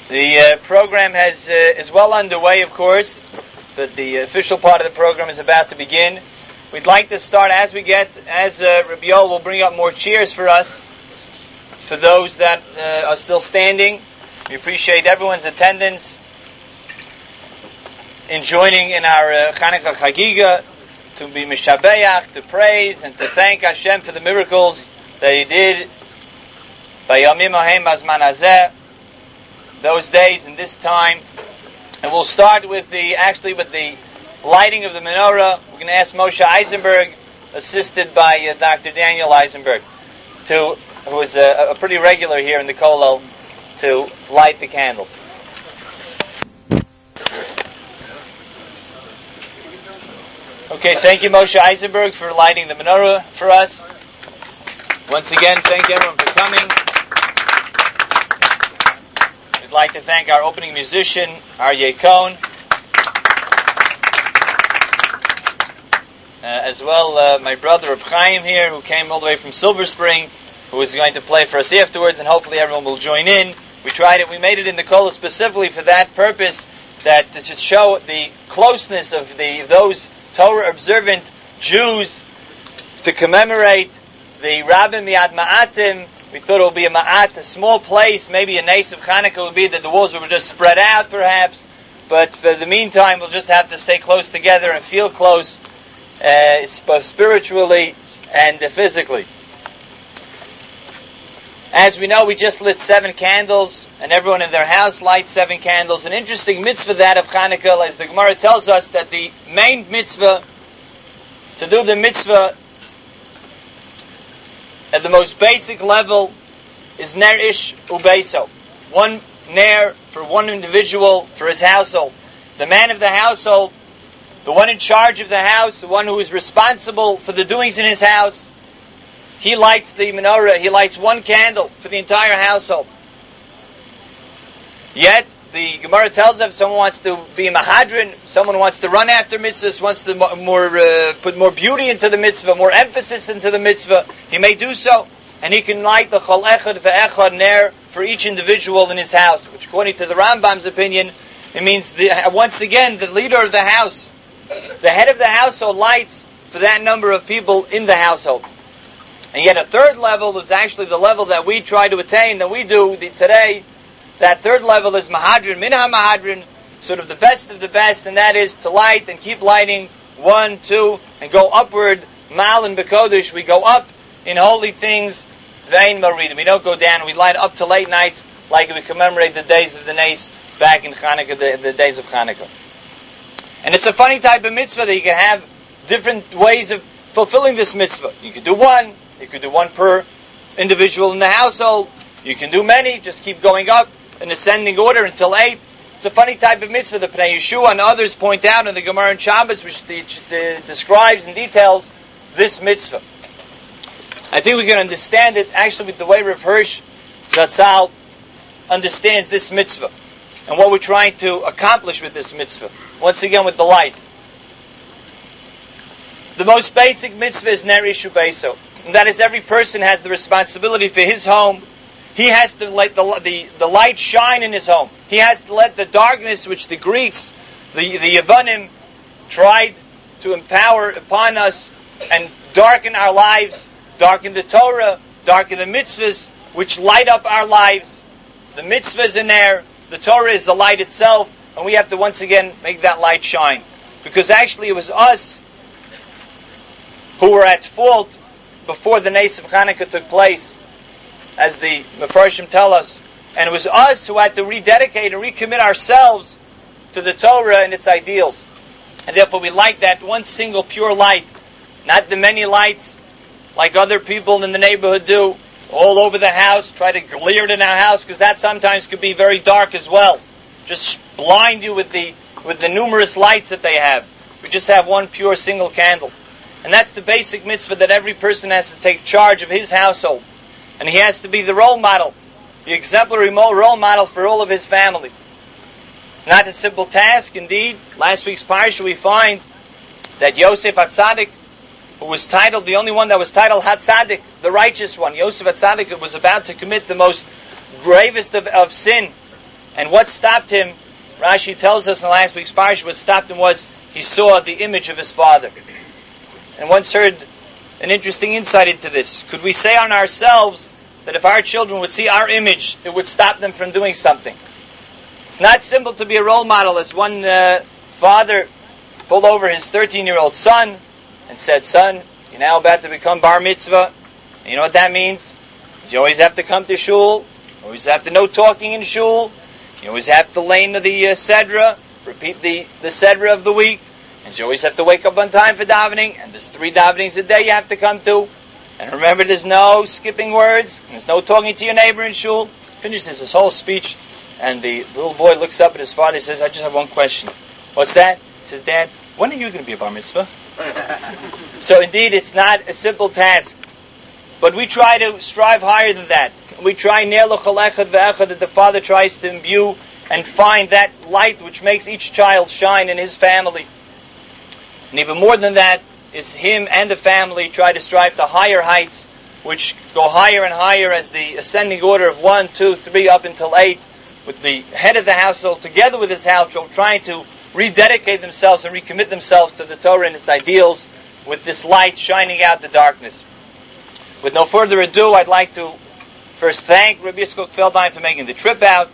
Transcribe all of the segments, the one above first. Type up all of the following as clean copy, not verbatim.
The program is well underway, of course, but the official part of the program is about to begin. We'd like to start as Rabbi Yoel will bring up more chairs for us, for those that are still standing. We appreciate everyone's attendance in joining in our Chanukah Chagiga, to be mishabeach, to praise, and to thank Hashem for the miracles that He did by Yamim Haim Bazman Hazeh, those days and this time. And we'll start with the lighting of the menorah. We're going to ask Moshe Eisenberg, assisted by Dr. Daniel Eisenberg, who is a pretty regular here in the Kollel, to light the candles. Okay, thank you, Moshe Eisenberg, for lighting the menorah for us. Once again, thank everyone for coming. We'd like to thank our opening musician, Aryeh Cohn, as well my brother Reb Chaim here, who came all the way from Silver Spring, who is going to play for us afterwards, and hopefully everyone will join in. We made it in the Kollel specifically for that purpose, that to show the closeness of those Torah-observant Jews, to commemorate the Rabbim Yad Ma'atim. We thought it would be a small place. Maybe a Nes of Chanukah would be that the walls would just spread out, perhaps. But for the meantime, we'll just have to stay close together and feel close, both spiritually and physically. As we know, we just lit 7 candles, and everyone in their house lights 7 candles. An interesting mitzvah that of Chanukah, as the Gemara tells us, that the main mitzvah, to do the mitzvah at the most basic level, is Ner Ish Ubeso. One Ner for one individual, for his household. The man of the household, the one in charge of the house, the one who is responsible for the doings in his house, he lights the menorah, he lights 1 candle for the entire household. Yet, the Gemara tells us if someone wants to be a mahadrin, someone wants to run after mitzvahs, wants to put more beauty into the mitzvah, more emphasis into the mitzvah, he may do so, and he can light the chol echad ve'echad ner for each individual in his house, which according to the Rambam's opinion, it means, once again, the leader of the house, the head of the household lights for that number of people in the household. And yet a third level is actually the level that we try to attain, that we do today. That third level is Mahadrin, Min HaMahadrin, sort of the best, and that is to light and keep lighting 1, 2, and go upward, Mal and Bekodesh, we go up in holy things, Vein Maridim. We don't go down, we light up to late nights, like we commemorate the days of the Nes back in Chanukah, the days of Chanukah. And it's a funny type of mitzvah that you can have different ways of fulfilling this mitzvah. You could do 1, you could do 1 per individual in the household, you can do many, just keep going up in ascending order until 8. It's a funny type of mitzvah. The Pnei Yeshua and others point out in the Gemara and Shabbos, which describes and details this mitzvah. I think we can understand it actually with the way Rav Hirsch Zatzal understands this mitzvah and what we're trying to accomplish with this mitzvah. Once again, with the light. The most basic mitzvah is Ner Ish Ubeso, and that is every person has the responsibility for his home. He has to let the light shine in his home. He has to let the darkness which the Greeks, the Yevanim, tried to empower upon us and darken our lives, darken the Torah, darken the mitzvahs, which light up our lives. The mitzvahs in there, the Torah is the light itself, and we have to once again make that light shine. Because actually it was us who were at fault before the Nes of Chanukah took place, as the Mefarshim tell us. And it was us who had to rededicate and recommit ourselves to the Torah and its ideals. And therefore we light that one single pure light, not the many lights like other people in the neighborhood do, all over the house, try to glare it in our house, because that sometimes could be very dark as well. Just blind you with the numerous lights that they have. We just have one pure single candle. And that's the basic mitzvah, that every person has to take charge of his household. And he has to be the role model, the exemplary role model for all of his family. Not a simple task, indeed. Last week's parsha we find that Yosef HaTzadik, who was titled, the only one that was titled HaTzadik, the righteous one, Yosef HaTzadik was about to commit the most gravest of sin. And what stopped him, Rashi tells us in last week's parsha, what stopped him was he saw the image of his father. And once heard an interesting insight into this. Could we say on ourselves that if our children would see our image, it would stop them from doing something? It's not simple to be a role model. As one father pulled over his 13-year-old son and said, "Son, you're now about to become bar mitzvah. And you know what that means? You always have to come to shul. You always have to know talking in shul. You always have to lane the sedra, repeat the sedra of the week. And you always have to wake up on time for davening. And there's 3 davenings a day you have to come to. And remember, there's no skipping words. And there's no talking to your neighbor in shul." Finishes his whole speech. And the little boy looks up at his father and says, "I just have one question." "What's that?" He says, "Dad, when are you going to be a bar mitzvah?" So indeed, it's not a simple task. But we try to strive higher than that. We try that the father tries to imbue and find that light which makes each child shine in his family. And even more than that is him and the family try to strive to higher heights, which go higher and higher as the ascending order of 1, 2, 3 up until 8, with the head of the household together with his household trying to rededicate themselves and recommit themselves to the Torah and its ideals with this light shining out the darkness. With no further ado, I'd like to first thank Rabbi Yitzchok Feldheim for making the trip out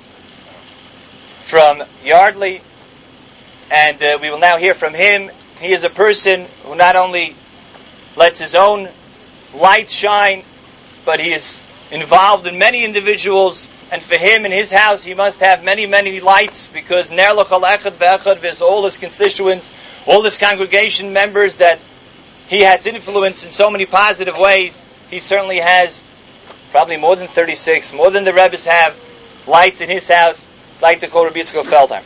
from Yardley, and we will now hear from him. He is a person who not only lets his own light shine, but he is involved in many individuals, and for him in his house he must have many, many lights, because Ner L'Chol Echad Ve'echad is all his constituents, all his congregation members that he has influence in so many positive ways. He certainly has probably more than 36, more than the Rebbes have, lights in his house. I'd like to call Rabbi Yitzchok Feldheim.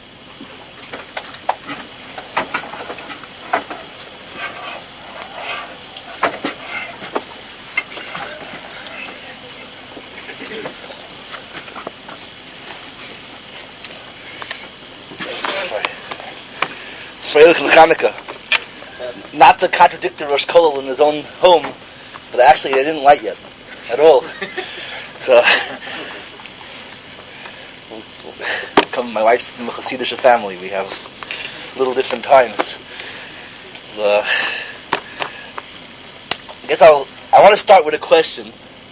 Freilich and Chanukah. Not to contradict the Rosh Kollel in his own home, but actually I didn't light yet, at all. So, my wife's from a Hasidic family. We have little different times. I guess I want to start with a question.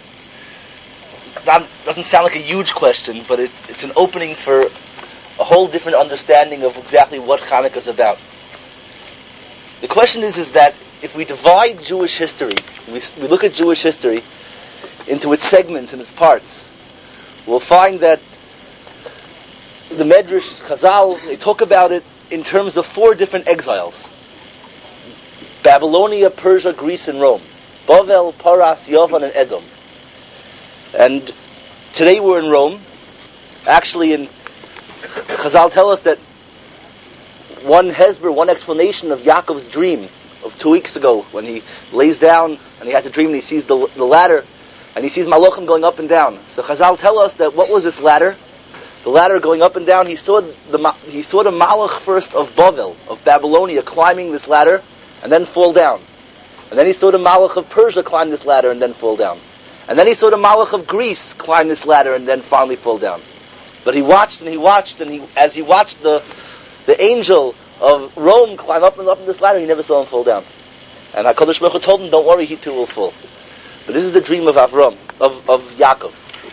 Doesn't sound like a huge question, but it's an opening for a whole different understanding of exactly what Hanukkah is about. The question is that if we divide Jewish history, we look at Jewish history into its segments and its parts, we'll find that the Medrash, Chazal, they talk about it in terms of 4 different exiles. Babylonia, Persia, Greece, and Rome. Bavel, Paras, Yavan, and Edom. And today we're in Rome. Actually, Chazal tell us that one explanation of Yaakov's dream of 2 weeks ago, when he lays down and he has a dream and he sees the ladder, and he sees Malachim going up and down. So Chazal tell us that what was this ladder? The ladder going up and down, he saw the Malach first of Bavel, of Babylonia, climbing this ladder and then fall down. And then he saw the Malach of Persia climb this ladder and then fall down. And then he saw the Malach of Greece climb this ladder and then finally fall down. But he watched, and as he watched the angel of Rome climb up and up in this ladder, he never saw him fall down. And HaKadosh Baruch Hu told him, "Don't worry, he too will fall." But this is the dream of Avram, of Yaakov.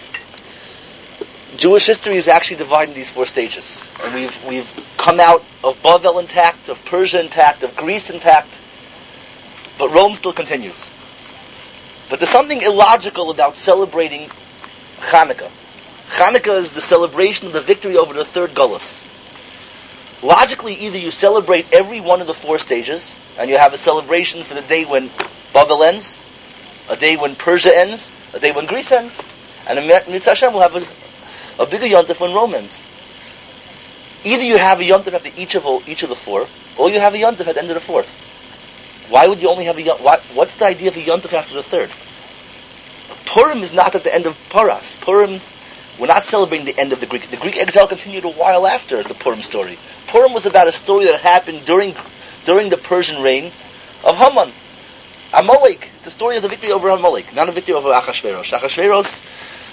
Jewish history is actually divided in these 4 stages. And we've come out of Bavel intact, of Persia intact, of Greece intact, but Rome still continues. But there's something illogical about celebrating Hanukkah. Hanukkah is the celebration of the victory over the 3rd Golus. Logically, either you celebrate every one of the 4 stages, and you have a celebration for the day when Bavel ends, a day when Persia ends, a day when Greece ends, and in Mitzvah Hashem will have a bigger yontif when Rome ends. Either you have a yontif after each of the 4, or you have a yontif at the end of the 4th. Why would you only have a yontif? What's the idea of a yontif after the 3rd? Purim is not at the end of Paras. Purim, we're not celebrating the end of the Greek. The Greek exile continued a while after the Purim story. Purim was about a story that happened during the Persian reign of Haman. Amalek. It's a story of the victory over Amalek, not a victory over Achashverosh. Achashverosh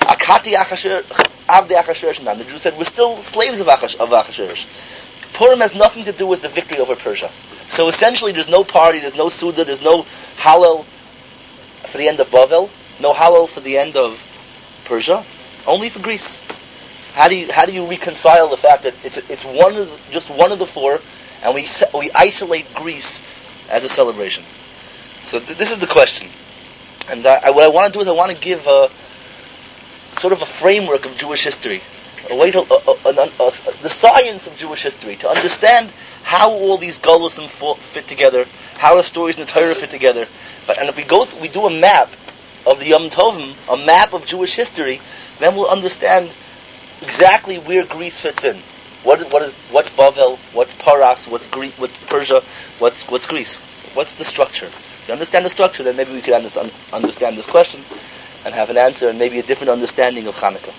Akati Avdei Achashverosh. The Jews said, we're still slaves of Achashverosh. Purim has nothing to do with the victory over Persia. So essentially there's no party, there's no Suda, there's no Hallel for the end of Bavel, no Hallel for the end of Persia, only for Greece. How do you reconcile the fact that it's just one of the four, and we isolate Greece as a celebration? So this is the question. And what I want to do is I want to give sort of a framework of Jewish history, a way to the science of Jewish history, to understand how all these Golusim fit together, how the stories in the Torah fit together. And if we do a map of the Yom Tovim, a map of Jewish history, then we'll understand exactly where Greece fits in. What's Bavel? What's Paras? What's Persia? What's Greece? What's the structure? If you understand the structure, then maybe we could understand this question and have an answer and maybe a different understanding of Hanukkah.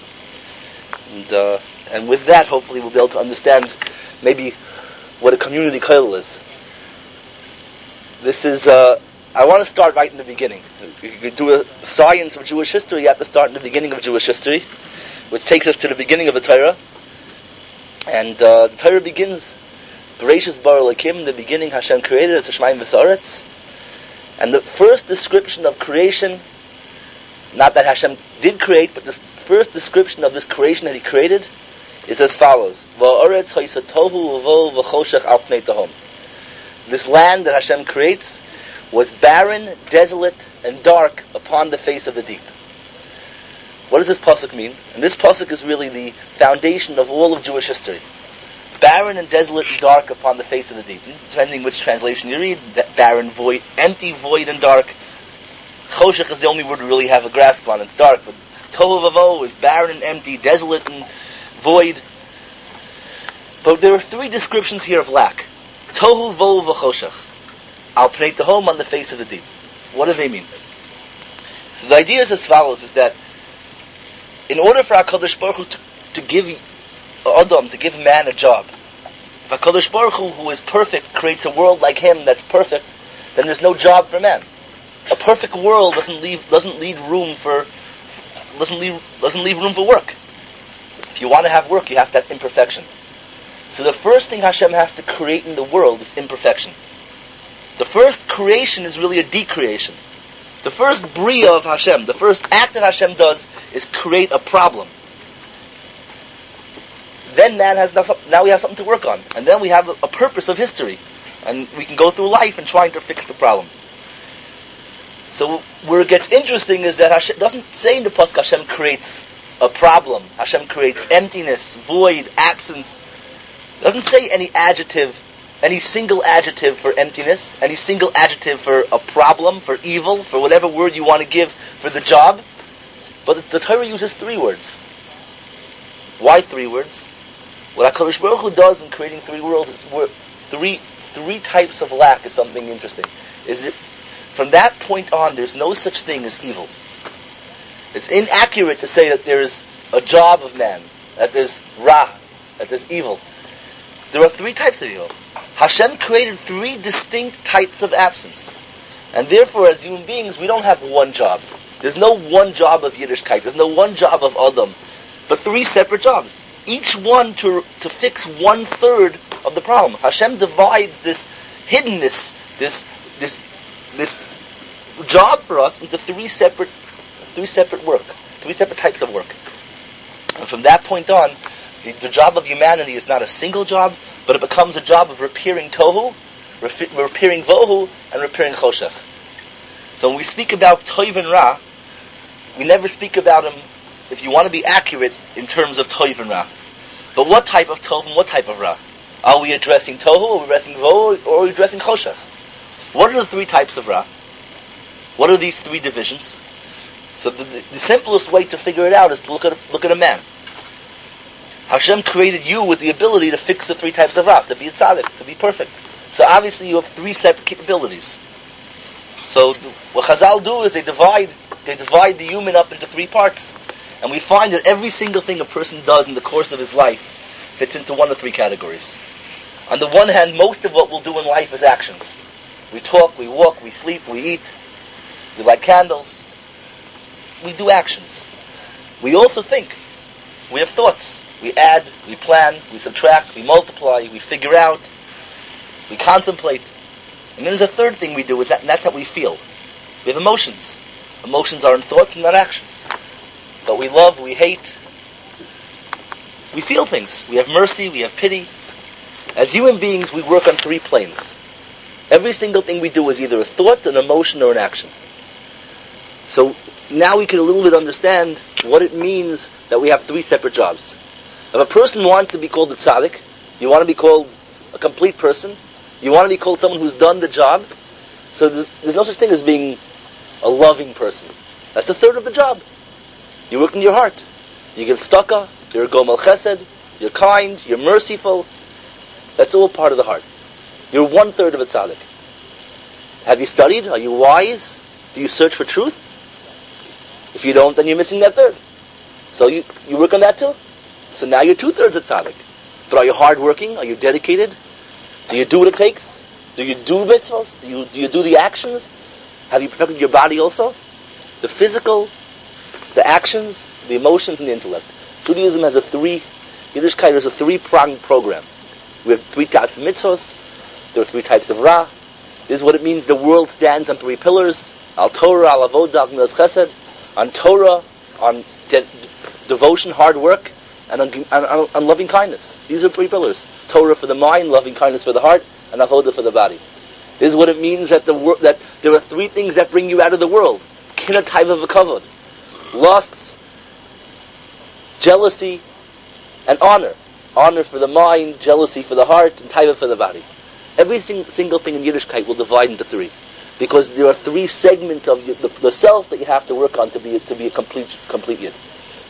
And with that, hopefully, we'll be able to understand maybe what a community kollel is. This is. I want to start right in the beginning. If you could do a science of Jewish history, you have to start in the beginning of Jewish history, which takes us to the beginning of the Torah. And the Torah begins, Bereshis bara Elokim, the beginning Hashem created, it's Hashemayim v'Sa'aretz. And the first description of creation, not that Hashem did create, but the first description of this creation that He created is as follows: Va'aretz ha'isatohu uvo v'choshech al pnei tahom. This land that Hashem creates was barren, desolate, and dark upon the face of the deep. What does this pasuk mean? And this pasuk is really the foundation of all of Jewish history. Barren and desolate and dark upon the face of the deep. Depending which translation you read, barren, void, empty, void, and dark. Choshech is the only word we really have a grasp on. It's dark, but tohu vavo is barren and empty, desolate and void. But there are three descriptions here of lack. Tohu vavo v'choshech. Al pnei tahom, on the face of the deep. What do they mean? So the idea is as follows: is that in order for HaKadosh Baruch Hu to give Adam, to give man a job, if HaKadosh Baruch Hu, who is perfect, creates a world like him that's perfect, then there's no job for man. A perfect world doesn't leave room for work. If you want to have work, you have to have imperfection. So the first thing Hashem has to create in the world is imperfection. The first creation is really a decreation. The first bria of Hashem, the first act that Hashem does, is create a problem. Then man now we have something to work on, and then we have a purpose of history, and we can go through life and trying to fix the problem. So where it gets interesting is that Hashem doesn't say in the pasuk Hashem creates a problem. Hashem creates emptiness, void, absence. It doesn't say any adjective. Any single adjective for emptiness, any single adjective for a problem, for evil, for whatever word you want to give for the job. But the Torah uses three words. Why three words? What HaKadosh Baruch Hu does in creating three worlds is three types of lack is something interesting. From that point on, there's no such thing as evil. It's inaccurate to say that there's a job of man, that there's ra, that there's evil. There are three types of evil. Hashem created three distinct types of absence. And therefore, as human beings, we don't have one job. There's no one job of Yiddishkeit. There's no one job of Adam. But three separate jobs. Each one to fix 1/3 of the problem. Hashem divides this hiddenness, this job for us into three separate types of work. And from that point on, the job of humanity is not a single job, but it becomes a job of repairing tohu, repairing vohu, and repairing choshech. So when we speak about toiv and ra, we never speak about them, if you want to be accurate, in terms of toiv and ra. But what type of tov and what type of ra? Are we addressing tohu, are we addressing vohu, or are we addressing choshech? What are the three types of ra? What are these three divisions? So the simplest way to figure it out is to look at a man. Hashem created you with the ability to fix the three types of ra, to be a tzaddik, to be perfect. So obviously you have three separate capabilities. So what Chazal do is they divide the human up into three parts. And we find that every single thing a person does in the course of his life fits into one of three categories. On the one hand, most of what we'll do in life is actions. We talk, we walk, we sleep, we eat, we light candles. We do actions. We also think. We have thoughts. We add, we plan, we subtract, we multiply, we figure out, we contemplate. And then there's a third thing we do, and that's how we feel. We have emotions. Emotions are in thoughts and not actions. But we love, we hate. We feel things. We have mercy, we have pity. As human beings, we work on 3 planes. Every single thing we do is either a thought, an emotion, or an action. So now we can a little bit understand what it means that we have 3 separate jobs. If a person wants to be called a tzaddik, you want to be called a complete person, you want to be called someone who's done the job, so there's no such thing as being a loving person. That's a third of the job. You work in your heart. You give tzedakah, you're a gomel chesed, you're kind, you're merciful. That's all part of the heart. You're 1/3 of a tzaddik. Have you studied? Are you wise? Do you search for truth? If you don't, then you're missing that third. So you work on that too. So now you're 2/3 a tzaddik. But are you hardworking? Are you dedicated? Do you do what it takes? Do you do mitzvahs? Do you do the actions? Have you perfected your body also? The physical, the actions, the emotions, and the intellect. Judaism has Yiddishkeit has a 3-pronged program. We have 3 types of mitzvahs. There are 3 types of ra. This is what it means the world stands on 3 pillars. Al Torah, Al Avodah, Al Gemilas Chesed. On Torah, on devotion, hard work, and on loving kindness. These are 3 pillars. Torah for the mind, loving kindness for the heart, and Avodah for the body. This is what it means that that there are 3 things that bring you out of the world. Kina taiva v'kavod. Lusts, jealousy, and honor. Honor for the mind, jealousy for the heart, and taiva for the body. Every single thing in Yiddishkeit will divide into 3. Because there are 3 segments of the self that you have to work on to be a complete Yid.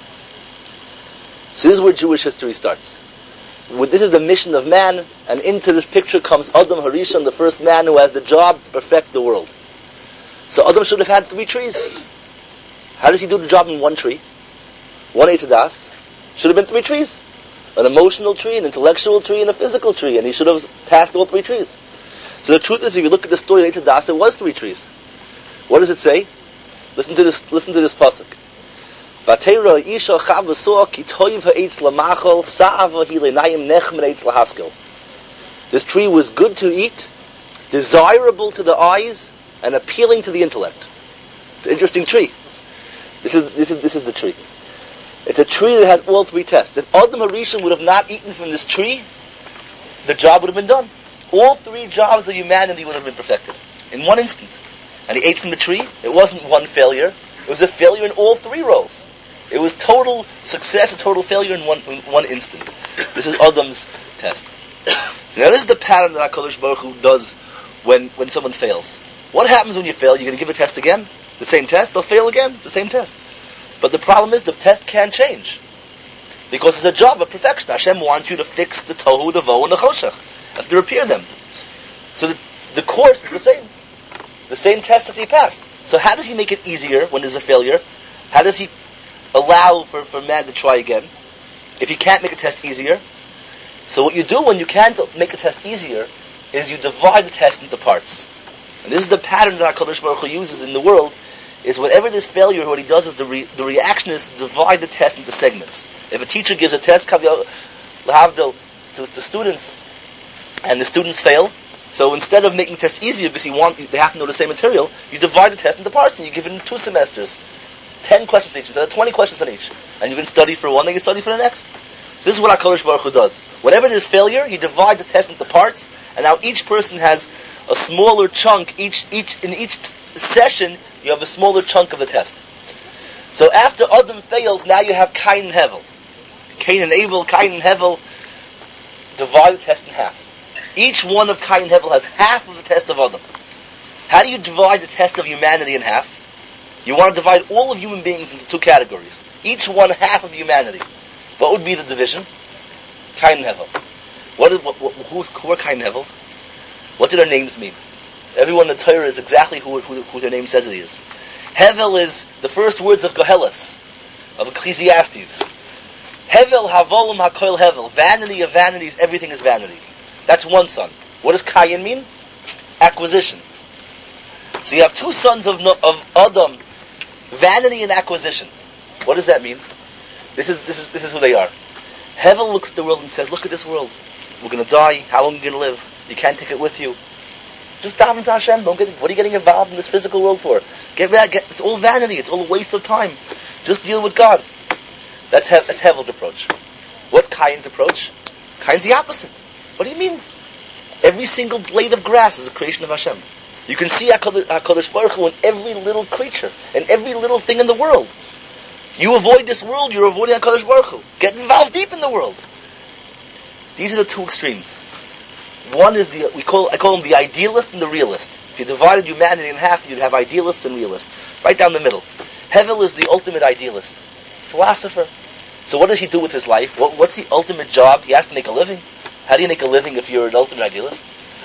So this is where Jewish history starts. This is the mission of man, and into this picture comes Adam Harishon, the first man who has the job to perfect the world. So Adam should have had 3 trees. How does he do the job in 1 tree? 1 Eitz Hadas. Should have been 3 trees. An emotional tree, an intellectual tree, and a physical tree, and he should have passed all 3 trees. So the truth is, if you look at the story of Eitz Hadas, it was 3 trees. What does it say? Listen to this pasuk. Vatera isha chavasor ki toiv ha'etz lamachol sa'ava hilenayim nechmen eitz lahaskel. This tree was good to eat, desirable to the eyes, and appealing to the intellect. It's an interesting tree. This is the tree. It's a tree that has all 3 tests. If Adam Harishon would have not eaten from this tree, the job would have been done. All 3 jobs of humanity would have been perfected in 1 instant. And he ate from the tree. It wasn't 1 failure. It was a failure in all 3 roles. It was total success, a total failure in one instant. This is Adam's test. So now this is the pattern that HaKadosh Baruch Hu does when someone fails. What happens when you fail? You're going to give a test again? The same test? They'll fail again? It's the same test. But the problem is the test can't change. Because it's a job of perfection. Hashem wants you to fix the tohu, the vo, and the choshech. You have to repair them. So the course is the same. The same test as he passed. So how does he make it easier when there's a failure? How does he allow for man to try again if you can't make a test easier? So what you do when you can't make a test easier is you divide the test into parts. And this is the pattern that HaKadosh Baruch Hu uses in the world, is whenever there's failure, what he does is the reaction is to divide the test into segments. If a teacher gives a test to students, and the students fail, so instead of making the test easier because they have to know the same material, you divide the test into parts and you give it in 2 semesters. 10 questions each, instead of 20 questions on each. And you can study for one, then you study for the next. So this is what HaKadosh Baruch Hu does. Whenever there's failure, you divide the test into parts, and now each person has a smaller chunk, in each session, you have a smaller chunk of the test. So after Adam fails, now you have Cain and Hevel. Cain and Abel, Cain and Hevel, divide the test in half. Each one of Cain and Hevel has half of the test of Adam. How do you divide the test of humanity in half? You want to divide all of human beings into 2 categories. Each one half of humanity. What would be the division? Cain and Hevel. Who are Cain and Hevel? What do their names mean? Everyone in the Torah is exactly who their name says it is. Hevel is the first words of Koheles, of Ecclesiastes. Hevel havolim hakoil hevel. Vanity of vanities, everything is vanity. That's one son. What does Cain mean? Acquisition. So you have 2 sons of Adam, vanity and acquisition. What does that mean? This is who they are. Hevel looks at the world and says, look at this world. We're going to die. How long are you going to live? You can't take it with you. Just daven to Hashem. What are you getting involved in this physical world for? It's all vanity. It's all a waste of time. Just deal with God. That's Hevel's approach. What's Cain's approach? Cain's the opposite. What do you mean? Every single blade of grass is a creation of Hashem. You can see HaKadosh Baruch Hu in every little creature and every little thing in the world. You avoid this world, you're avoiding HaKadosh Baruch Hu. Get involved deep in the world. These are the two extremes. One is I call them the idealist and the realist. If you divided humanity in half, you'd have idealists and realists. Right down the middle. Hevel is the ultimate idealist. Philosopher. So what does he do with his life? What's the ultimate job? He has to make a living. How do you make a living if you're an ultimate idealist?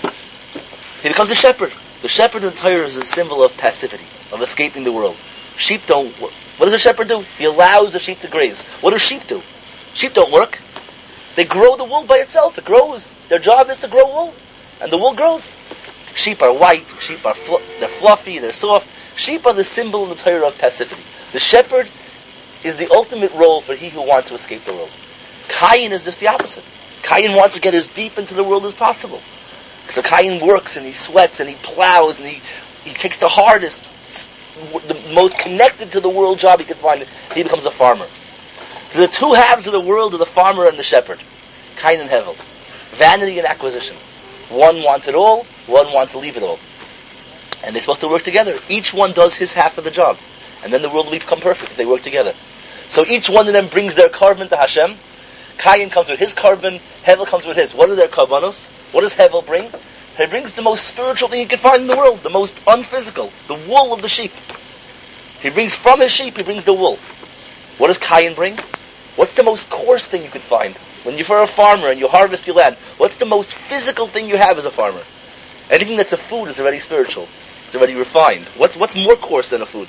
He becomes a shepherd. The shepherd in the Torah is a symbol of passivity, of escaping the world. Sheep don't work. What does a shepherd do? He allows the sheep to graze. What do sheep do? Sheep don't work. They grow the wool by itself. It grows. Their job is to grow wool. And the wool grows. Sheep are white. Sheep are they're fluffy. They're soft. Sheep are the symbol in the Torah of passivity. The shepherd is the ultimate role for he who wants to escape the world. Cain is just the opposite. Cain wants to get as deep into the world as possible. So Cain works and he sweats and he plows and he takes the hardest, the most connected to the world job he can find. He becomes a farmer. So the two halves of the world are the farmer and the shepherd. Cain and Hevel. Vanity and acquisition. One wants it all, one wants to leave it all. And they're supposed to work together. Each one does his half of the job. And then the world will become perfect if they work together. So each one of them brings their carbon to Hashem. Cain comes with his carbon, Hevel comes with his. What are their karbanos? What does Hevel bring? He brings the most spiritual thing he can find in the world, the most unphysical, the wool of the sheep. He brings from his sheep, he brings the wool. What does Cain bring? What's the most coarse thing you could find? When you're a farmer and you harvest your land, what's the most physical thing you have as a farmer? Anything that's a food is already spiritual. It's already refined. What's more coarse than a food?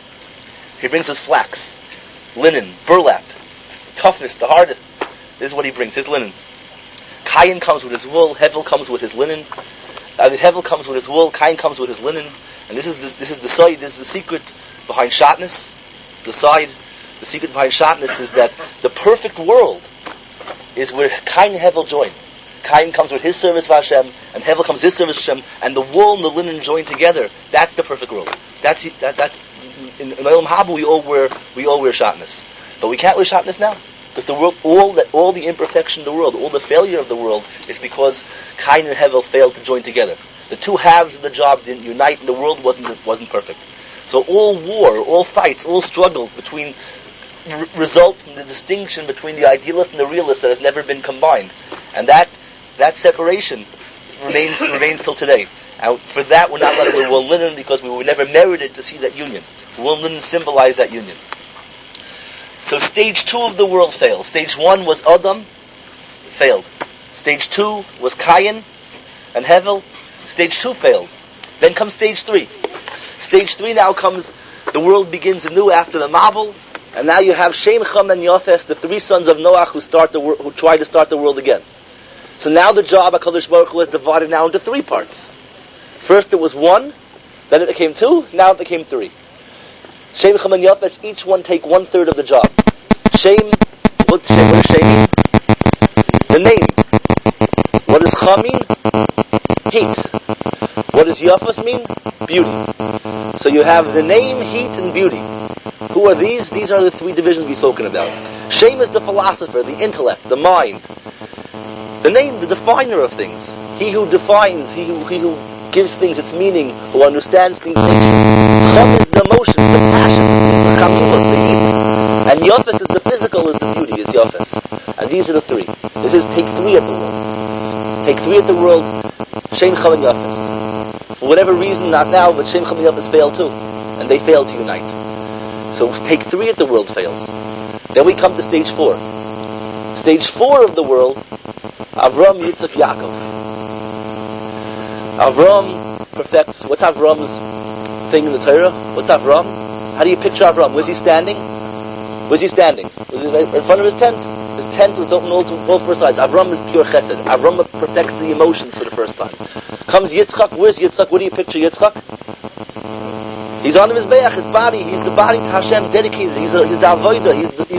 He brings his flax, linen, burlap, toughest, the hardest. This is what he brings, his linen. Cain comes with his wool, Hevel comes with his linen. Hevel comes with his wool, Cain comes with his linen. And this is the side, this is the secret behind Shatnez. The secret behind Shatnez is that the perfect world is where Cain and Hevel join. Cain comes with his service for Hashem, and Hevel comes with his service for Hashem, and the wool and the linen join together. That's the perfect world. That's in Olam Haba we all wear Shatnez. But we can't wear Shatnez now. Because the world, all the imperfection of the world, all the failure of the world is because Cain and Hevel failed to join together. The two halves of the job didn't unite and the world wasn't perfect. So all war, all fights, all struggles between result from the distinction between the idealist and the realist that has never been combined. And that separation remains till today. And for that we're not allowed to wear wool linen because we were never merited to see that union. Wool linen symbolized that union. So stage 2 of the world failed. Stage 1 was Adam, failed. Stage 2 was Cain and Hevel. Stage 2 failed. Then comes stage 3. Stage 3 now comes, the world begins anew after the Mabul, and now you have Shem, Cham, and Yafes, the 3 sons of Noach who try to start the world again. So now the job of HaKadosh Baruch Hu is divided now into 3 parts. First it was 1, then it became 2, now it became 3. Shem, Cham, and Yafes, each one take 1/3 of the job. Shem, what does Shem mean? The name. What does Cham mean? Heat. What does Yafes mean? Beauty. So you have the name, heat, and beauty. Who are these? These are the 3 divisions we've spoken about. Shem is the philosopher, the intellect, the mind. The name, the definer of things. He who defines, he who gives things its meaning, who understands things' nature. Cham is the emotion, the passion, the chamulas, the heat. And Yafes is the physical, is the beauty, is Yafes. And these are the 3. This is take 3 at the world. Take 3 at the world, Shem, Cham, and Yafes. For whatever reason, not now, but Shem, Cham, and Yafes failed too. And they failed to unite. So take 3 at the world fails. Then we come to stage 4. Stage 4 of the world, Avram, Yitzchak, Yaakov. Avram perfects, what's Avram's thing in the Torah? What's Avram? How do you picture Avram? Where's he standing? Where's he standing? In front of his tent. His tent was open all to both four sides. Avram is pure chesed. Avram perfects the emotions for the first time. Comes Yitzchak. Where's Yitzchak? What do you picture Yitzchak? He's on the Mizbeach, his body, he's the body to Hashem, dedicated, he's the Avodah, he's good.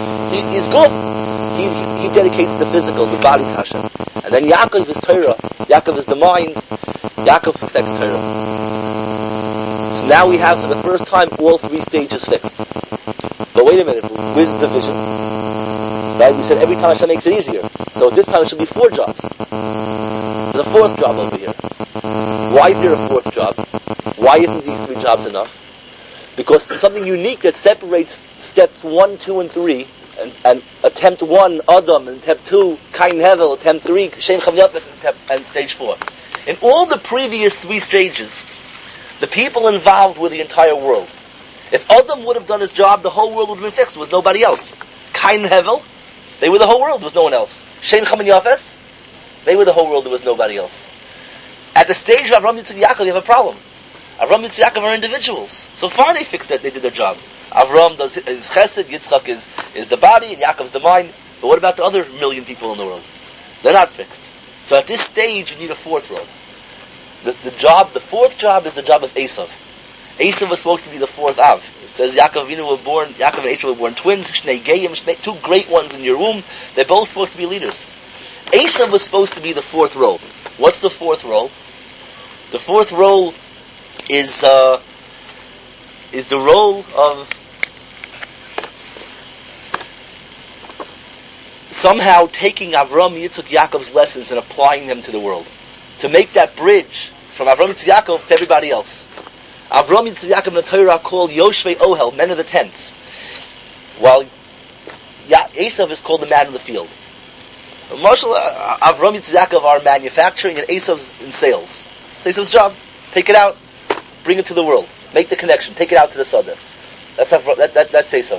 He dedicates the physical, the body to Hashem. And then Yaakov is Torah, Yaakov is the mind, Yaakov perfects Torah. So now we have for the first time all three stages fixed. But wait a minute, where's the division? Right, we said every time Hashem makes it easier. So this time it should be 4 jobs. There's a 4th job over here. Why is there a 4th job? Why isn't these 3 jobs enough? Because something unique that separates steps 1, 2, and 3, and attempt 1, Adam, and attempt 2, Kain Hevel, attempt 3, Shem Chav Yafes, and stage 4. In all the previous 3 stages, the people involved were the entire world. If Adam would have done his job, the whole world would have been fixed. There was nobody else. Kain Hevel, they were the whole world. There was no one else. Shem Chav Yafes, they were the whole world. There was nobody else. At the stage of Avram Yitzchak Yaakov, you have a problem. Avram Yitzchak Yaakov are individuals. So far they fixed it, they did their job. Avram is chesed, Yitzchak is the body, and Yaakov is the mind. But what about the other 1,000,000 people in the world? They're not fixed. So at this stage you need a 4th role. The 4th job is the job of Esav. Esav was supposed to be the 4th Av. It says Yaakov and Esav were born twins, 2 great ones in your womb. They're both supposed to be leaders. Esav was supposed to be the 4th role. What's the 4th role? The 4th role is the role of somehow taking Avram Yitzchak Yaakov's lessons and applying them to the world. To make that bridge from Avram Yitzchak Yaakov to everybody else. Avram Yitzchak Yaakov in the Torah are called Yoshvei Ohel, men of the tents. While Esav is called the man of the field. Marshal, Avram Yitzchak Yaakov are manufacturing and Esav's in sales. It's Esav's job. Take it out, bring it to the world. Make the connection, take it out to the Sadeh. That's Esav.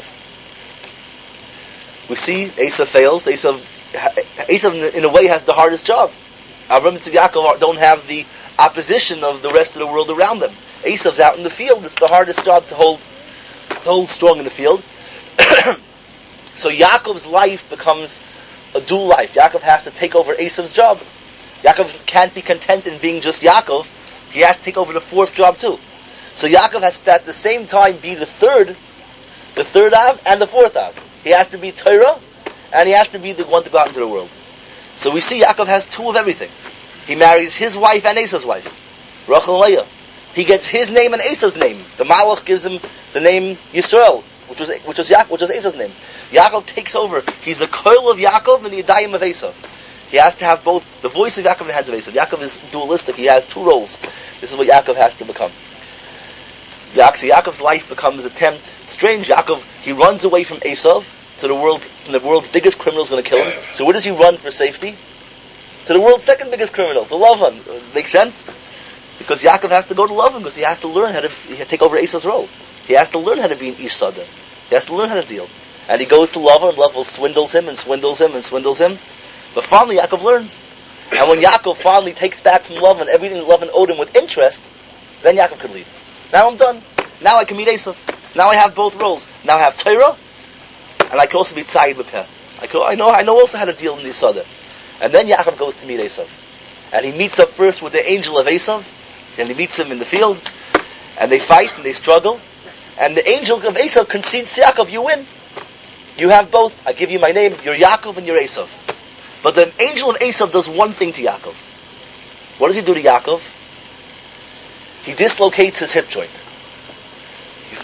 We see Esav fails. Esav in a way has the hardest job. Avram and Yaakov don't have the opposition of the rest of the world around them. Esav's out in the field. It's the hardest job to hold strong in the field. So Yaakov's life becomes a dual life. Yaakov has to take over Esav's job. Yaakov can't be content in being just Yaakov. He has to take over the 4th job too. So Yaakov has to at the same time be the third Av and the 4th Av. He has to be Torah, and he has to be the one to go out into the world. So we see Yaakov has 2 of everything. He marries his wife and Esav's wife, Rachel and Leah. He gets his name and Esav's name. The Malach gives him the name Yisrael, which was Esav's name. Yaakov takes over. He's the Koil of Yaakov and the Yadayim of Esav. He has to have both the voice of Yaakov and the hands of Esav. Yaakov is dualistic. He has 2 roles. This is what Yaakov has to become. So Yaakov's life becomes strange. Yaakov, he runs away from Esav to the world's biggest criminal is going to kill him. So where does he run for safety? To the world's 2nd biggest criminal, to Lavan. Makes sense? Because Yaakov has to go to Lavan because he has to learn how to take over Esav's role. He has to learn how to be an Ish Sadeh. He has to learn how to deal. And he goes to Lavan, and Lavan swindles him. But finally Yaakov learns. And when Yaakov finally takes back from Lavan everything Lavan owed him with interest, then Yaakov could leave. Now I'm done. Now I can meet Esav. Now I have both roles. Now I have Torah, and I can also be Tzayid B'Peh. I know also how to deal in the Sadeh. And then Yaakov goes to meet Esav. And he meets up first with the angel of Esav, and he meets him in the field, and they fight and they struggle, and the angel of Esav concedes to Yaakov, you win. You have both. I give you my name. You're Yaakov and you're Esav. But the angel of Esav does one thing to Yaakov. What does he do to Yaakov? He dislocates his hip joint. He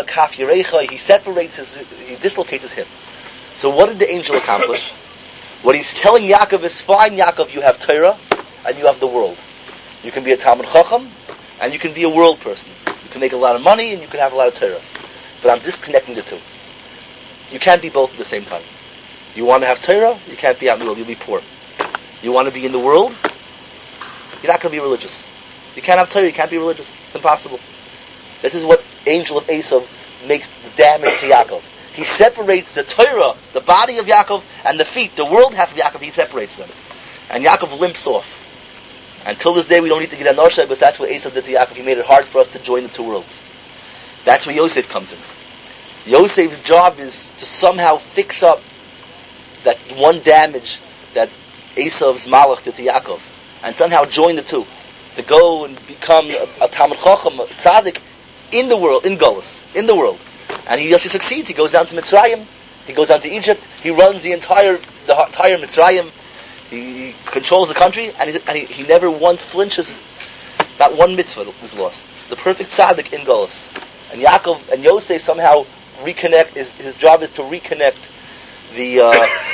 dislocates his hip. So what did the angel accomplish? What he's telling Yaakov is, fine Yaakov, you have Torah and you have the world. You can be a Talmud Chacham and you can be a world person. You can make a lot of money and you can have a lot of Torah. But I'm disconnecting the 2. You can't be both at the same time. You want to have Torah, you can't be out in the world, you'll be poor. You want to be in the world, you're not going to be religious. You can't have Torah, you can't be religious. It's impossible. This is what angel of Esav makes the damage to Yaakov. He separates the Torah, the body of Yaakov, and the feet, the world half of Yaakov, he separates them. And Yaakov limps off. Until this day we don't need to get a Nosha, because that's what Esav did to Yaakov. He made it hard for us to join the 2 worlds. That's where Yosef comes in. Yosef's job is to somehow fix up that one damage that Esav's Malach did to Yaakov, and somehow join the 2. To go and become a Talmud Chacham, a Tzaddik, in the world, in Golos, in the world. And he actually succeeds. He goes down to Mitzrayim. He goes down to Egypt. He runs the entire Mitzrayim. He controls the country, and he never once flinches. Not one mitzvah is lost. The perfect tzaddik in Golos. And Yaakov and Yosef somehow reconnect. His job is to reconnect the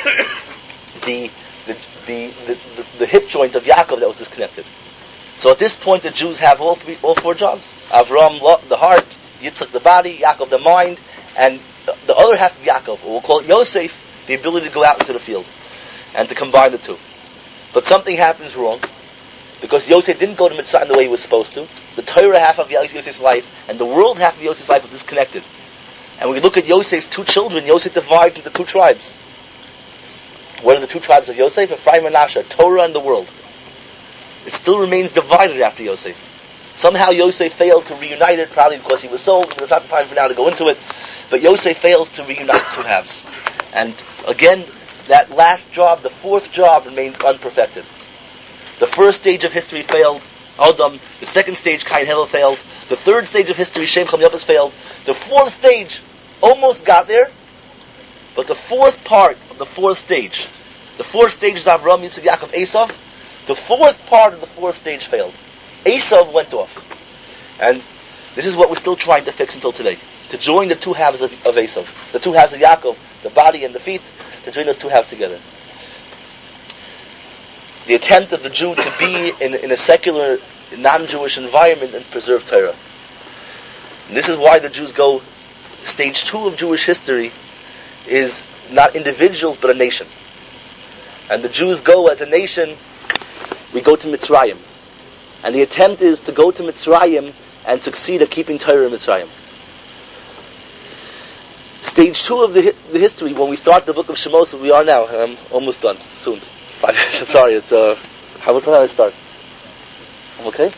hip joint of Yaakov that was disconnected. So at this point, the Jews have all four jobs: Avram, the heart; Yitzchak, the body; Yaakov, the mind; and the other half of Yaakov, or we'll call it Yosef, the ability to go out into the field and to combine the two. But something happens wrong, because Yosef didn't go to Mitzrayim the way he was supposed to. The Torah half of Yosef's life and the world half of Yosef's life was disconnected. And when we look at Yosef's two children, Yosef divides into two tribes. What are the two tribes of Yosef? Ephraim and Manasseh, Torah and the world. It still remains divided after Yosef. Somehow Yosef failed to reunite it, probably because he was sold, but it's not the time for now to go into it. But Yosef fails to reunite the two halves. And again, that last job, the fourth job, remains unperfected. The first stage of history failed, Adam. The second stage, Cain Hevel, failed. The third stage of history, Shem Cham Yafes, failed. The fourth stage almost got there, but the fourth part of the fourth stage is Avram, Yitzchak, Yaakov, Esav. The fourth part of the fourth stage failed. Esav went off. And this is what we're still trying to fix until today. To join the two halves of Esav. The two halves of Yaakov, the body and the feet, to join those two halves together. The attempt of the Jew to be in a secular, non-Jewish environment and preserve Torah. And this is why the Jews go, stage 2 of Jewish history is not individuals but a nation. And the Jews go as a nation, we go to Mitzrayim. And the attempt is to go to Mitzrayim and succeed at keeping Torah in Mitzrayim. Stage 2 of the history, when we start the book of Shemos, we are now, I'm almost done, soon. Sorry, it's, how about I start? I'm okay?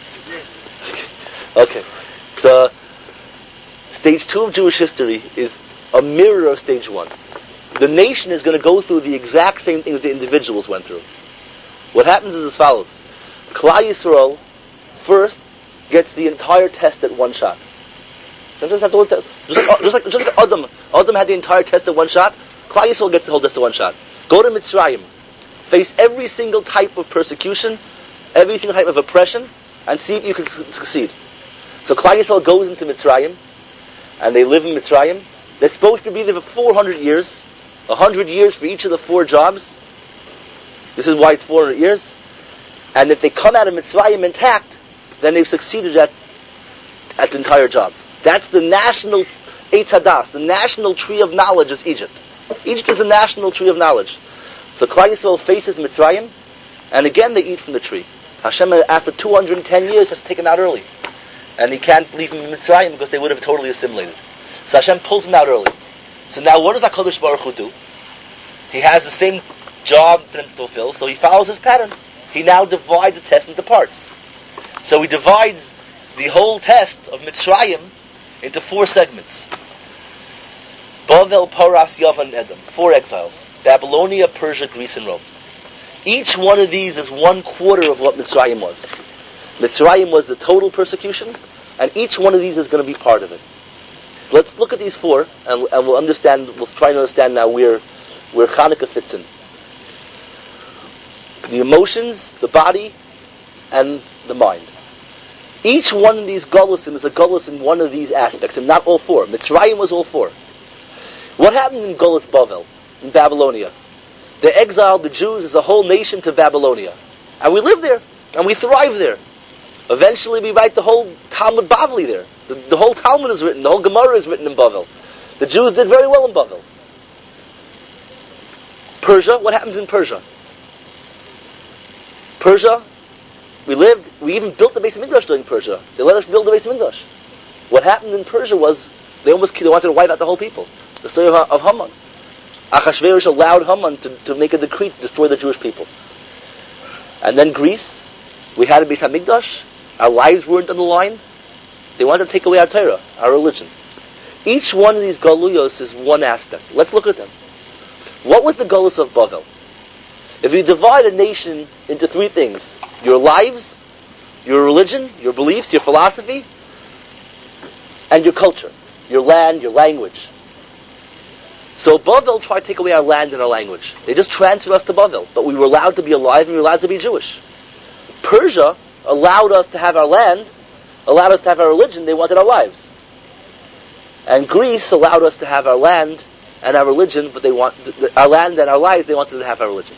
Okay. So, stage 2 of Jewish history is a mirror of stage 1. The nation is going to go through the exact same thing that the individuals went through. What happens is as follows. Klal Yisrael first gets the entire test at one shot. Just like Adam. Adam had the entire test at one shot. Klal Yisrael gets the whole test at one shot. Go to Mitzrayim. Face every single type of persecution, every single type of oppression, and see if you can succeed. So Klal Yisrael goes into Mitzrayim, and they live in Mitzrayim. They're supposed to be there for 400 years, 100 years for each of the 4 jobs. This is why it's 400 years. And if they come out of Mitzrayim intact, then they've succeeded at the entire job. That's the national Eitz Hadas, the national tree of knowledge is Egypt. Egypt is the national tree of knowledge. So Klal Yisrael faces Mitzrayim, and again they eat from the tree. Hashem, after 210 years, has taken them out early. And he can't leave them in Mitzrayim because they would have totally assimilated. So Hashem pulls them out early. So now what does HaKadosh Baruch Hu do? He has the same job for him to fulfill, so he follows his pattern. He now divides the test into parts. So he divides the whole test of Mitzrayim into 4 segments. Bavel, Paras, Yavan, Edom. 4 exiles. Babylonia, Persia, Greece, and Rome. Each one of these is 1/4 of what Mitzrayim was. Mitzrayim was the total persecution, and each one of these is going to be part of it. So let's look at these 4, and we'll understand. We'll try to understand now where Hanukkah fits in. The emotions, the body, and the mind. Each one of these Golusim is a Golus in one of these aspects, and not all 4. Mitzrayim was all 4. What happened in Golus Bavel, in Babylonia? They exiled the Jews as a whole nation to Babylonia. And we live there, and we thrive there. Eventually we write the whole Talmud Bavli there. The whole Talmud is written, the whole Gemara is written in Bavel. The Jews did very well in Bavel. Persia, what happens in Persia? Persia, we even built the Beis Hamikdash during Persia. They let us build the Beis Hamikdash. What happened in Persia was, they wanted to wipe out the whole people. The story of Haman. Achashverosh allowed Haman to make a decree to destroy the Jewish people. And then Greece, we had a Beis Hamikdash, our lives weren't on the line. They wanted to take away our Torah, our religion. Each one of these Galuyos is one aspect. Let's look at them. What was the Galus of Bavel? If you divide a nation into 3 things, your lives, your religion, your beliefs, your philosophy, and your culture, your land, your language. So Bavel tried to take away our land and our language. They just transferred us to Bavel, but we were allowed to be alive and we were allowed to be Jewish. Persia allowed us to have our land, allowed us to have our religion, they wanted our lives. And Greece allowed us to have our land and our religion, but they want our land and our lives, they wanted to have our religion.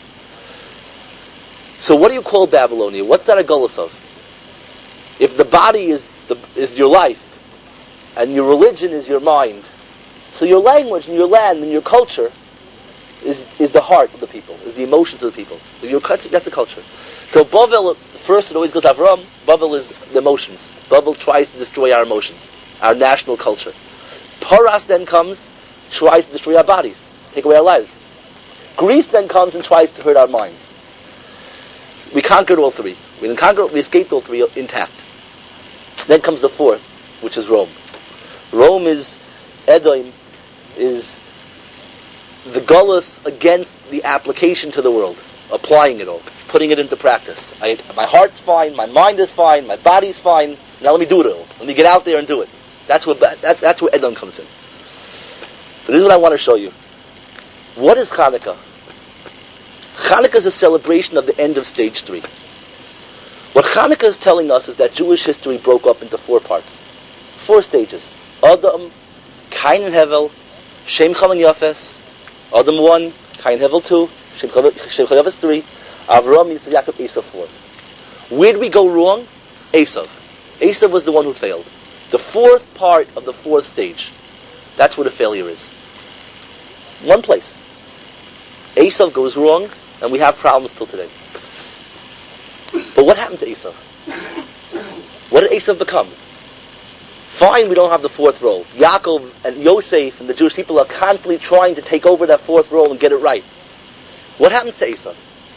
So what do you call Babylonia? What's that a gullus of? If the body is your life, and your religion is your mind, so your language and your land and your culture is the heart of the people, is the emotions of the people. That's a culture. So Bavel, first it always goes Avram, Bavel is the emotions. Bavel tries to destroy our emotions, our national culture. Paras then comes, tries to destroy our bodies, take away our lives. Greece then comes and tries to hurt our minds. We conquered all three. We escaped all three intact. Then comes the fourth, which is Rome. Rome is, Edom, is the gullus against the application to the world, applying it all, putting it into practice. My heart's fine, my mind is fine, my body's fine, now let me do it all. Let me get out there and do it. That's where Edom comes in. But this is what I want to show you. What is Hanukkah? Hanukkah is a celebration of the end of stage 3. What Hanukkah is telling us is that Jewish history broke up into 4 parts. 4 stages. Adam, Cain and Hevel, Shem Cham and Yafes, Adam 1, Cain Hevel 2, Shem Cham Yafes 3, Avram, Yitzchak, Yaakov, Esav 4. Where did we go wrong? Esav. Esav was the one who failed. The 4th part of the 4th stage, that's where the failure is. One place. Esav goes wrong, and we have problems till today. But what happened to Esav? What did Esav become? Fine, we don't have the 4th role. Yaakov and Yosef and the Jewish people are constantly trying to take over that 4th role and get it right. What happens to Esav?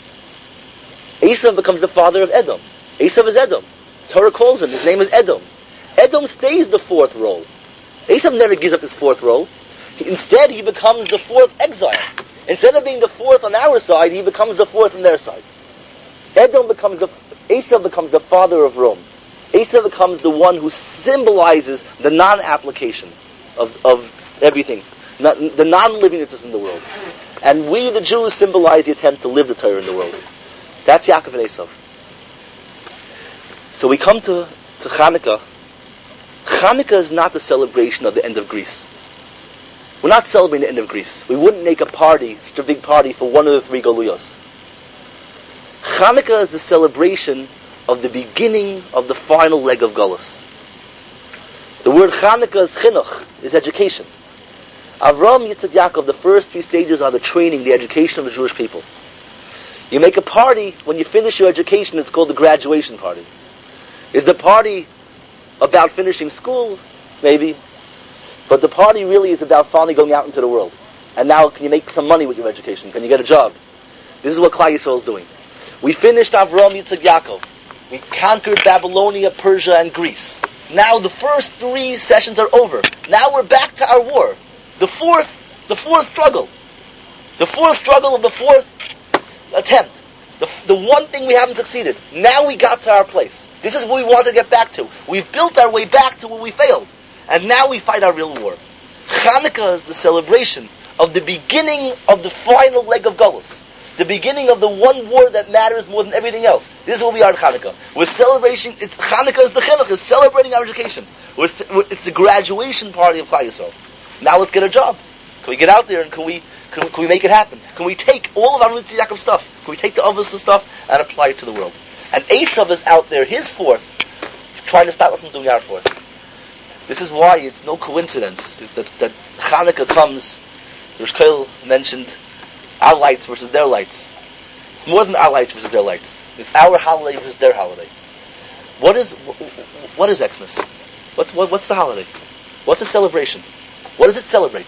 Esav becomes the father of Edom. Esav is Edom. Torah calls him. His name is Edom. Edom stays the 4th role. Esav never gives up his 4th role. Instead, he becomes the 4th exile. Instead of being the 4th on our side, he becomes the 4th on their side. Esav becomes the father of Rome. Esav becomes the one who symbolizes the non-application of everything, the non-living that is in the world. And we, the Jews, symbolize the attempt to live the Torah in the world. That's Yaakov and Esav. So we come to Hanukkah. Hanukkah is not the celebration of the end of Greece. We're not celebrating the end of Greece. We wouldn't make a party, such a big party, for one of the 3 Galuyos. Hanukkah is the celebration of the beginning of the final leg of Galus. The word Hanukkah is chinuch, is education. Avram, Yitzchak, Yaakov, the first 3 stages are the training, the education of the Jewish people. You make a party, when you finish your education, it's called the graduation party. Is the party about finishing school? Maybe. But the party really is about finally going out into the world. And now, can you make some money with your education? Can you get a job? This is what Klal Yisrael is doing. We finished Avram, Yitzchak, Yaakov. We conquered Babylonia, Persia, and Greece. Now the first 3 sessions are over. Now we're back to our war. The fourth struggle. The 4th struggle of the 4th attempt. The one thing we haven't succeeded. Now we got to our place. This is what we want to get back to. We've built our way back to where we failed. And now we fight our real war. Hanukkah is the celebration of the beginning of the final leg of Galus. The beginning of the one war that matters more than everything else. This is what we are at Hanukkah. We're celebrating, Hanukkah is the chinuch, is celebrating our education. It's the graduation party of Klal Yisrael. Now let's get a job. Can we get out there and can we make it happen? Can we take all of our Yitzchak Yaakov stuff, can we take the Avos stuff and apply it to the world? And Esav is out there, his 4th, trying to stop us from doing our 4th. This is why it's no coincidence that Hanukkah comes, Rosh Koil mentioned, our lights versus their lights. It's more than our lights versus their lights. It's our holiday versus their holiday. What is Xmas? What's the holiday? What's a celebration? What does it celebrate?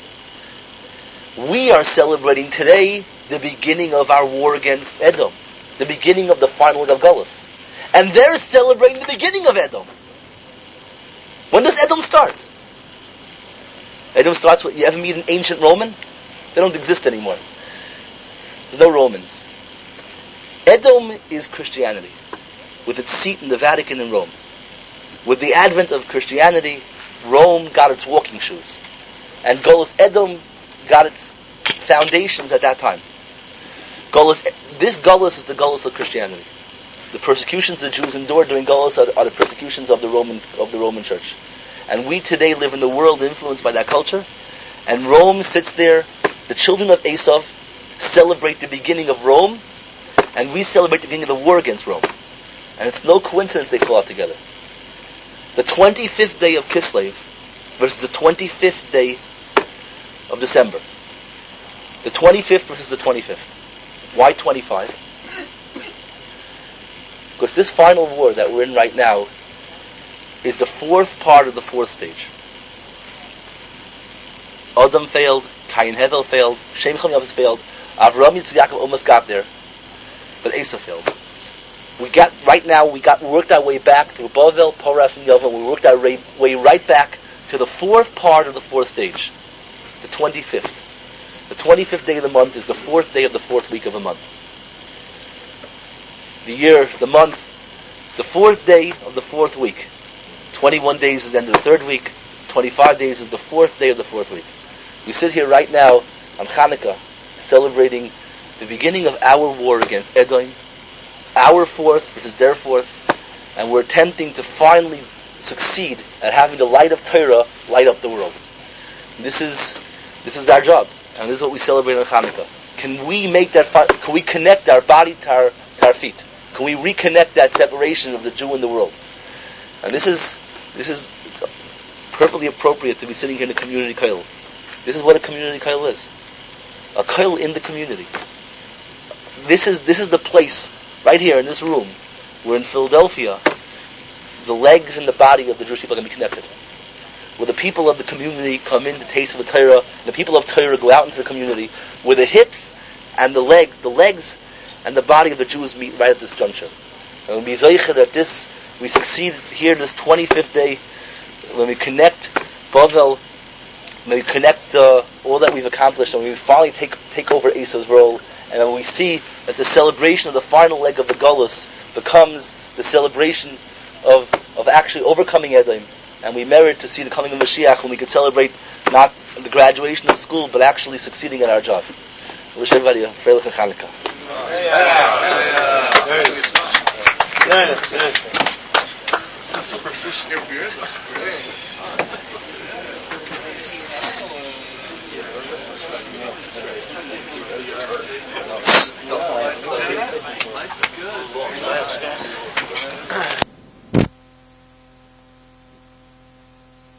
We are celebrating today the beginning of our war against Edom, the beginning of the final leg of Galus, and they're celebrating the beginning of Edom. When does Edom start? Edom starts with, you ever meet an ancient Roman? They don't exist anymore. There's no Romans. Edom is Christianity, with its seat in the Vatican in Rome. With the advent of Christianity, Rome got its walking shoes. And Golus Edom got its foundations at that time. This Golus is the Golus of Christianity. The persecutions the Jews endured during Golus are the persecutions of the Roman Church. And we today live in the world influenced by that culture. And Rome sits there. The children of Esav celebrate the beginning of Rome, and we celebrate the beginning of the war against Rome. And it's no coincidence they fall out together. The 25th day of Kislev versus the 25th day of December. The 25th versus the 25th. Why 25? Because this final war that we're in right now is the fourth part of the fourth stage. Adam failed, Cain Hevel failed, Shem Cham Yafes failed, Avram Yitzchak Yaakov almost got there, but Esau failed. We worked our way back through Bavel, Poras, and Yavam. We worked our way right back to the fourth part of the fourth stage, the 25th. The 25th day of the month is the fourth day of the fourth week of a month. The year, the month, the fourth day of the fourth week. 21 days is the end of the third week. 25 days is the fourth day of the fourth week. We sit here right now on Hanukkah celebrating the beginning of our war against Edom, our fourth versus their fourth, and we're attempting to finally succeed at having the light of Torah light up the world. This is our job, and this is what we celebrate on Hanukkah. Can we make that? Can we connect our body to our feet? Can we reconnect that separation of the Jew and the world? And this is it's perfectly appropriate to be sitting here in the community koil. This is what a community koil is. A koil in the community. This is the place, right here in this room, where in Philadelphia, the legs and the body of the Jewish people are going to be connected. Where the people of the community come in to taste of the Torah, the people of Torah go out into the community, where the hips and the legs and the body of the Jews meet right at this juncture. And we'll be zeicher that we succeed here this 25th day, when we connect Bavel, when we connect all that we've accomplished, and we finally take over Esau's role, and when we see that the celebration of the final leg of the Golus becomes the celebration of actually overcoming Edom, and we merit to see the coming of Mashiach when we can celebrate not the graduation of school, but actually succeeding at our job. I wish everybody a freilich Hanukkah. Some superstition.